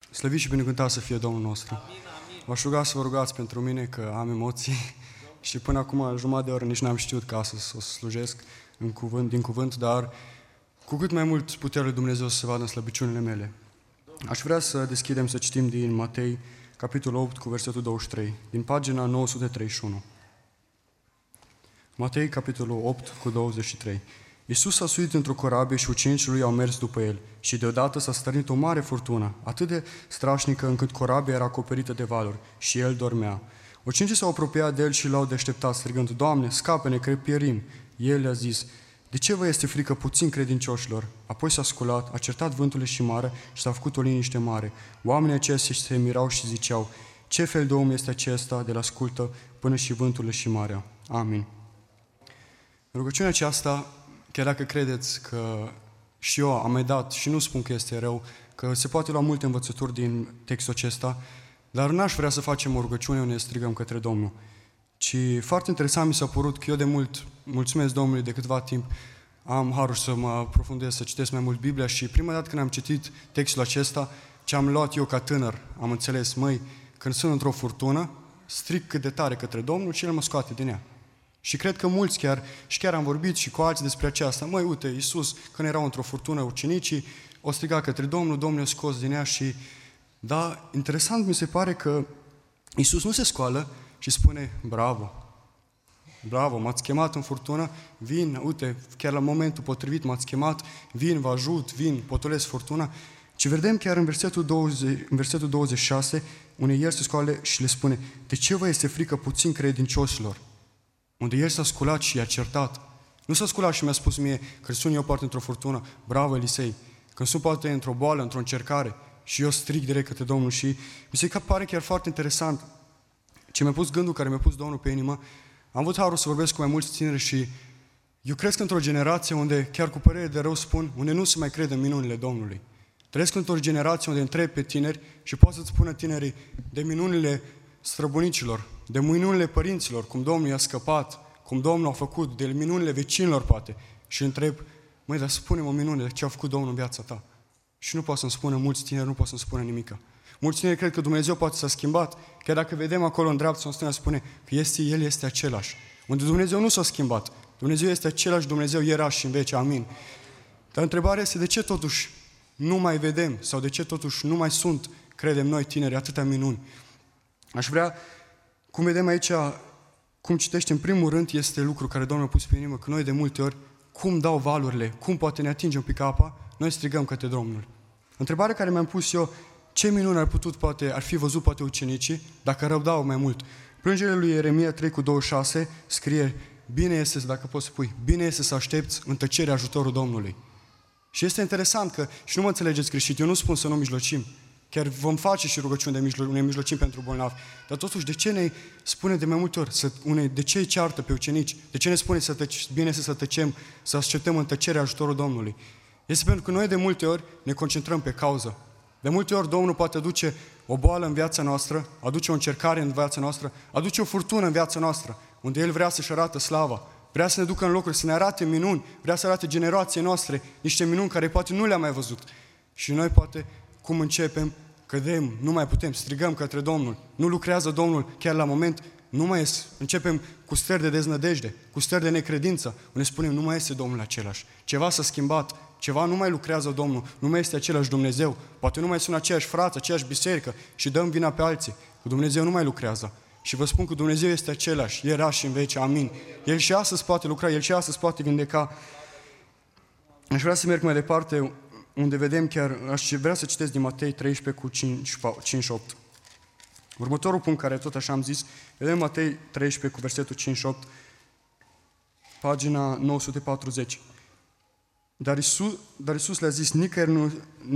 Slăvit și binecuvântat să fie Domnul nostru. V-aș ruga să vă rugați pentru mine că am emoții și până acum jumătate de oră nici n-am știut ca să o slujesc din cuvânt, dar cu cât mai mult puterea lui Dumnezeu să se vadă în slăbiciunile mele. Aș vrea să deschidem să citim din Matei, capitolul 8, cu versetul 23, din pagina 931. Matei, capitolul 8, cu 23. Iisus a suit într-o corabie și ucenicii lui au mers după el și deodată s-a stârnit o mare furtună, atât de strașnică încât corabia era acoperită de valuri și el dormea. Ucenicii s-au apropiat de el și l-au deșteptat, strigând: Doamne, scapă-ne că pierim! El le-a zis: de ce vă este frică, puțin credincioșilor? Apoi s-a sculat, a certat vântul și mare și s-a făcut o liniște mare. Oamenii aceia se mirau și ziceau: ce fel de om este acesta de la ascultă până și vântul și marea? Amin. Rugăciunea aceasta, chiar dacă credeți că și eu am mai dat și nu spun că este rău, că se poate lua multe învățături din textul acesta, dar n-aș vrea să facem o rugăciune unde strigăm către Domnul. Ci foarte interesant mi s-a părut că eu de mult, mulțumesc Domnului, de câtva timp am harul să mă aprofundez, să citesc mai mult Biblia și prima dată când am citit textul acesta, ce am luat eu ca tânăr, am înțeles, măi, când sunt într-o furtună, strig cât de tare către Domnul și El mă scoate din ea. Și cred că mulți chiar am vorbit și cu alții despre aceasta. Măi, uite, Iisus, când erau într-o furtună, ucenicii o striga către Domnul, Domnul i-a scos din ea și... Da, interesant mi se pare că Iisus nu se scoală și spune: bravo, bravo, m-ați chemat în furtună, vin, uite, chiar la momentul potrivit m-ați chemat, vin, vă ajut, vin, potolesc furtuna. Ci vedem chiar în versetul 26, unde El se scoală și le spune: de ce vă este frică, puțin credincioșilor? Unde El s-a sculat și i-a certat. Nu s-a sculat și mi-a spus mie, când sunt eu poate într-o furtună: bravo, Elisei, când sunt poate într-o boală, într-o încercare, și eu strig direct către Domnul. Și mi se pare chiar foarte interesant ce mi-a pus gândul care mi-a pus Domnul pe inimă. Am avut harul să vorbesc cu mai mulți tineri și eu cresc într-o generație unde, chiar cu părere de rău spun, unde nu se mai crede în minunile Domnului. Trăiesc într-o generație unde întreb pe tineri și pot să-ți spună tinerii de minunile străbunicilor, de minunile părinților, cum Domnul i-a scăpat, cum Domnul a făcut, de minunile vecinilor poate. Și întreb: măi, dar spune-mă o minune, de ce a făcut Domnul în viața ta? Și nu pot să-mi spună, mulți tineri nu pot să-mi spună nimica. Mulți tineri cred că Dumnezeu poate s-a schimbat, chiar dacă vedem acolo în dreapta sau în stânga spune că El este același. Unde Dumnezeu nu s-a schimbat. Dumnezeu este același Dumnezeu ieri, azi și în veci. Amin. Dar întrebarea este: de ce totuși nu mai vedem sau de ce totuși nu mai sunt, credem noi tineri, atâtea minuni? Aș vrea, cum vedem aici, cum citește în primul rând, este lucru care Domnul a pus pe inimă, că noi de multe ori, cum dau valurile, cum poate ne atinge un pic apa, noi strigăm către Domnul. Întrebarea care mi-am pus eu: ce minuni ar fi văzut poate ucenicii dacă răbdau mai mult? Plângerile lui Ieremia 3:26 scrie: bine este, dacă poți să pui, bine este să aștepți în tăcere ajutorul Domnului. Și este interesant că, și nu mă înțelegeți greșit, eu nu spun să nu mijlocim, chiar vom face și rugăciuni ne mijlocim pentru bolnavi, dar totuși de ce ne spune de mai multe ori, de ce îi ceartă pe ucenici, de ce ne spune bine este să tăcem, să așteptăm în tăcere ajutorul Domnului? Este pentru că noi de multe ori ne concentrăm pe cauză. De multe ori Domnul poate aduce o boală în viața noastră, aduce o încercare în viața noastră, aduce o furtună în viața noastră, unde El vrea să-și arată slava, vrea să ne ducă în locuri, să ne arate minuni, vrea să arate generației noastre niște minuni care poate nu le-am mai văzut. Și noi poate, cum începem, cădem, nu mai putem, strigăm către Domnul, nu lucrează Domnul chiar la moment, nu mai este. Începem cu stări de deznădejde, cu stări de necredință, unde spunem: nu mai este Domnul același, ceva s-a schimbat, ceva nu mai lucrează Domnul, nu mai este același Dumnezeu, poate nu mai sunt aceiași frați, aceeași biserică și dăm vina pe alții, că Dumnezeu nu mai lucrează. Și vă spun că Dumnezeu este același, ieri, azi și în veci, amin. El și astăzi poate lucra, El și astăzi poate vindeca. Aș vrea să merg mai departe, unde vedem chiar, aș vrea să citesc din Matei 13 cu 5-8. Următorul punct care tot așa am zis, vedem Matei 13 cu versetul 5-8, pagina 940. Dar Iisus le-a zis nicăieri nu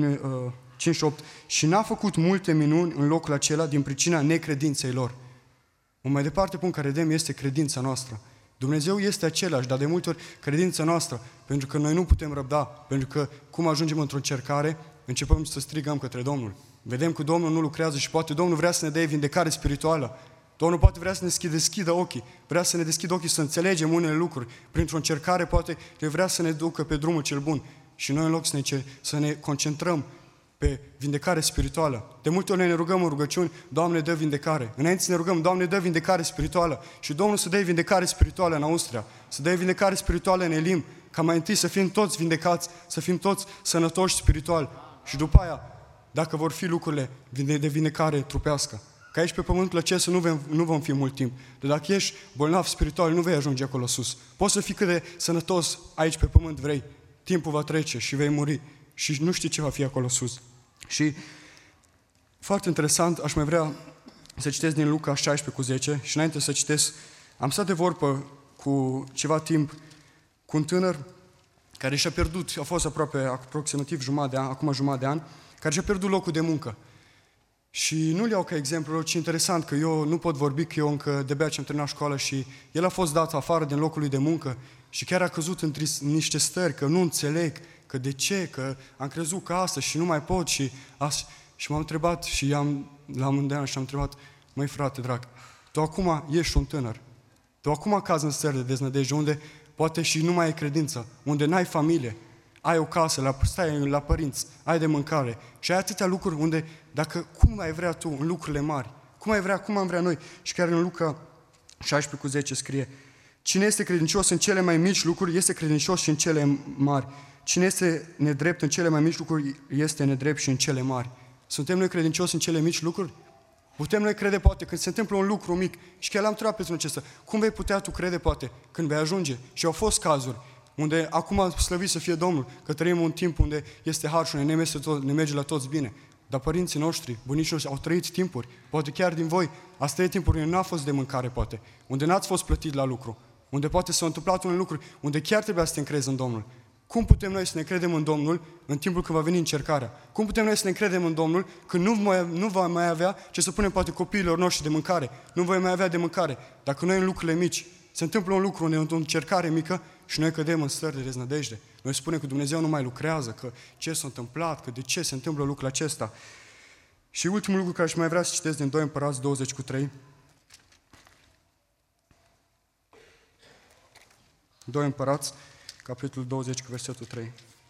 5:8, și n-a făcut multe minuni în locul acela din pricina necredinței lor. Un mai departe punct care vedem este credința noastră. Dumnezeu este același, dar de multe ori credința noastră, pentru că noi nu putem răbda, pentru că cum ajungem într-o încercare, începem să strigăm către Domnul. Vedem că Domnul nu lucrează și poate Domnul vrea să ne dea vindecare spirituală. Domnul poate vrea să ne deschidă ochii, vrea să ne deschidă ochii să înțelegem unele lucruri. Printr-o încercare poate El vrea să ne ducă pe drumul cel bun. Și noi în loc să ne concentrăm pe vindecare spirituală. De multe ori noi ne rugăm în rugăciuni, Doamne, dă vindecare. Înainte să ne rugăm, Doamne, dă vindecare spirituală. Și Domnul să dea vindecare spirituală în Austria, să dea vindecare spirituală în Elim, ca mai întâi să fim toți vindecați, să fim toți sănătoși spiritual. Și după aia, dacă vor fi lucrurile de vindecare trupească. Că aici pe pământul acesta nu vom fi mult timp. Dar dacă ești bolnav spiritual, nu vei ajunge acolo sus. Poți să fii cât de sănătos aici pe pământ vrei. Timpul va trece și vei muri. Și nu știi ce va fi acolo sus. Și foarte interesant, aș mai vrea să citesc din Luca 16:10 și înainte să citesc, am stat de vorbă cu ceva timp cu un tânăr care și-a pierdut, a fost aproximativ acum jumătate de an, care și-a pierdut locul de muncă. Și nu-l iau ca exemplu, ci interesant că eu nu pot vorbi, că eu încă de-abia ce am terminat școala și el a fost dat afară din locul lui de muncă și chiar a căzut în niște stări, că nu înțeleg, că de ce, că am crezut că asta și nu mai pot și m-am întrebat și l-am îndemnat și am întrebat, măi frate drag, tu acum ești un tânăr, tu acum cazi în stări de deznădejde, unde poate și nu mai ai credință, unde n-ai familie, ai o casă, stai la părinți, ai de mâncare și ai atâtea lucruri unde, cum ai vrea tu în lucrurile mari, cum am vrea noi. Și chiar în Luca 16:10 scrie, cine este credincios în cele mai mici lucruri, este credincios și în cele mari. Cine este nedrept în cele mai mici lucruri, este nedrept și în cele mari. Suntem noi credincioși în cele mici lucruri? Putem noi crede, poate, când se întâmplă un lucru mic, și chiar l-am întrebat pe unul acesta, cum vei putea tu crede, poate, când vei ajunge? Și au fost cazuri unde acum slăvit să fie Domnul, că trăim un timp unde este har și ne merge la toți bine. Dar părinții noștri, bunicii noștri au trăit timpuri, poate chiar din voi, ați trăit timpuri unde nu a fost de mâncare, poate, unde n-ați fost plătit la lucru, unde poate s-au întâmplat unele lucruri, unde chiar trebuia să te încrezi în Domnul. Cum putem noi să ne credem în Domnul în timpul când va veni încercarea? Cum putem noi să ne credem în Domnul când nu va mai avea ce să punem poate copiilor noștri de mâncare? Nu voi mai avea de mâncare. Dacă noi în lucrurile mici se întâmplă un lucru unde o încercare mică și noi cădem în stări de deznădejde. Noi spunem că Dumnezeu nu mai lucrează, că ce s-a întâmplat, că de ce se întâmplă lucrul acesta. Și ultimul lucru care aș mai vrea să citesc din 2 Împărați 20:3. 2 Împărați, capitolul 20, cu versetul 3.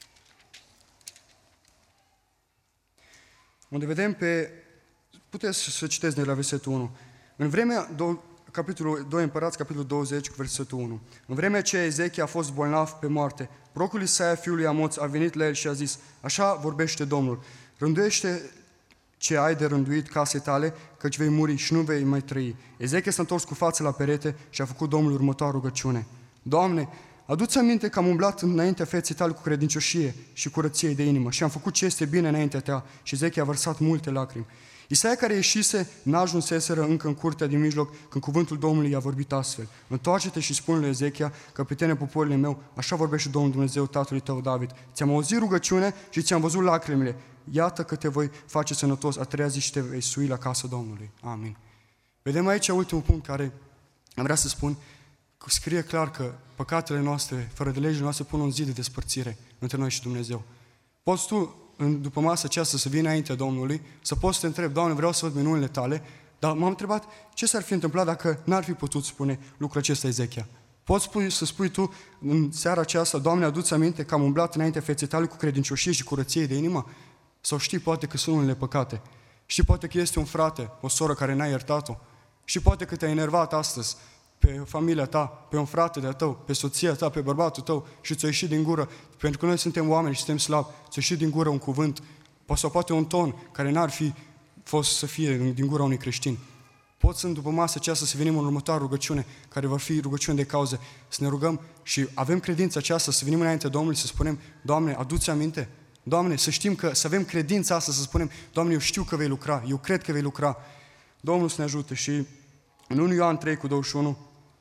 Unde vedem puteți să citeți de la versetul 1. În vremea, capitolul 2 Împărați, capitolul 20, cu versetul 1. În vremea aceea Ezechia a fost bolnav pe moarte. Prorocul Isaia, fiul lui Amoț, a venit la el și a zis, așa vorbește Domnul, rânduiește ce ai de rânduit casei tale, căci vei muri și nu vei mai trăi. Ezechia s-a întors cu fața la perete și a făcut Domnul următoarea rugăciune. Doamne, adu-ți aminte că am umblat înaintea feței tale cu credincioșie și curăție de inimă și am făcut ce este bine înaintea ta. Și Ezechia a vărsat multe lacrimi. Isaia, care ieșise, n-ajunseseră încă în curtea din mijloc, când cuvântul Domnului i-a vorbit astfel. Întoarce-te și spune lui Ezechia, căpetene poporului meu, așa vorbește Domnul Dumnezeu tatălui tău David. Ți-am auzit rugăciune și ți-am văzut lacrimile. Iată că te voi face sănătos, a treia zi și te vei sui la casa Domnului. Amin. Vedem aici ultimul punct care am vrea să spun, că scrie clar că păcatele noastre, fără de legile noastre, pun un zid de despărțire între noi și Dumnezeu. Poți tu, după masă aceasta, să vii înaintea Domnului, să poți să te întrebi, Doamne, vreau să văd minunile tale, dar m-am întrebat ce s-ar fi întâmplat dacă n-ar fi putut spune lucrul acesta Ezechia. Poți să spui tu în seara aceasta, Doamne, adu-ți aminte că am umblat înaintea feței tale cu credincioșie și curăție de inimă? Sau știi poate că sunt unele păcate? Știi poate că este un frate, o soră care n-a iertat-o? Știi poate că te-ai enervat astăzi pe familia ta, pe un frate de-a tău, pe soția ta, pe bărbatul tău și ți-o ieșit din gură, pentru că noi suntem oameni și suntem slabi, ți-o ieșit din gură un cuvânt, sau poate un ton care n-ar fi fost să fie din gura unui creștin. Poți după masă aceasta să venim în următoarea rugăciune, care va fi rugăciune de cauză, să ne rugăm și avem credința aceasta, să venim înaintea Domnului, să spunem, Doamne, adu-ți aminte, Doamne, să știm că, să avem credința asta, să spunem, Doamne, eu știu că vei lucra, eu cred că vei lucra. Domnul să ne ajute. Și în 1 Ioan 3:21,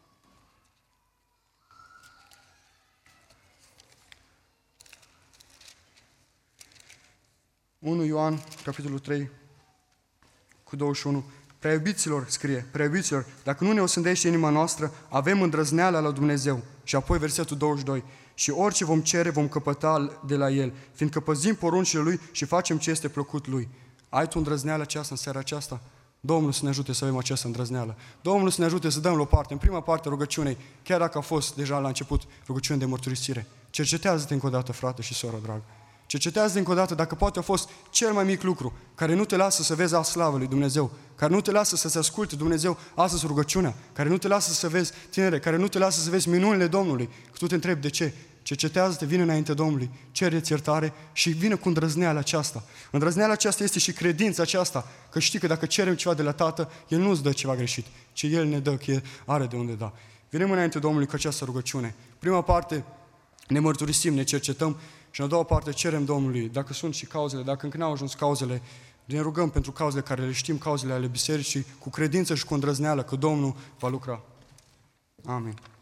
Ioan, capitolul 3, cu 21, prea iubiților, scrie, prea iubiților, dacă nu ne osândește inima noastră, avem îndrăzneala la Dumnezeu. Și apoi versetul 22, și orice vom cere, vom căpăta de la El, fiindcă păzim poruncile Lui și facem ce este plăcut Lui. Ai tu îndrăzneala aceasta în seara aceasta? Domnul să ne ajute să avem această îndrăzneală. Domnul să ne ajute să dăm la o parte, în prima parte a rugăciunei, chiar dacă a fost deja la început rugăciune de mărturisire. Cercetează-te încă o dată, frate și soră dragă. Cercetează încă o dată dacă poate a fost cel mai mic lucru care nu te lasă să vezi slavă lui Dumnezeu, care nu te lasă să se asculte Dumnezeu astăzi rugăciunea, care nu te lasă să vezi tinere, care nu te lasă să vezi minunile Domnului. Că tu te întrebi de ce. Cercetează-te, vină înainte Domnului, cere-ți iertare și vină cu îndrăzneala aceasta. Îndrăzneala aceasta este și credința aceasta, că știi că dacă cerem ceva de la Tată, El nu îți dă ceva greșit, ci El ne dă, că El are de unde da. Venim înainte Domnului cu această rugăciune. Prima parte ne mărturisim, ne cercetăm și în a doua parte cerem Domnului, dacă sunt și cauzele, dacă încă n-au ajuns cauzele, ne rugăm pentru cauzele care le știm, cauzele ale bisericii, cu credință și cu îndrăzneală că Domnul va lucra. Amin.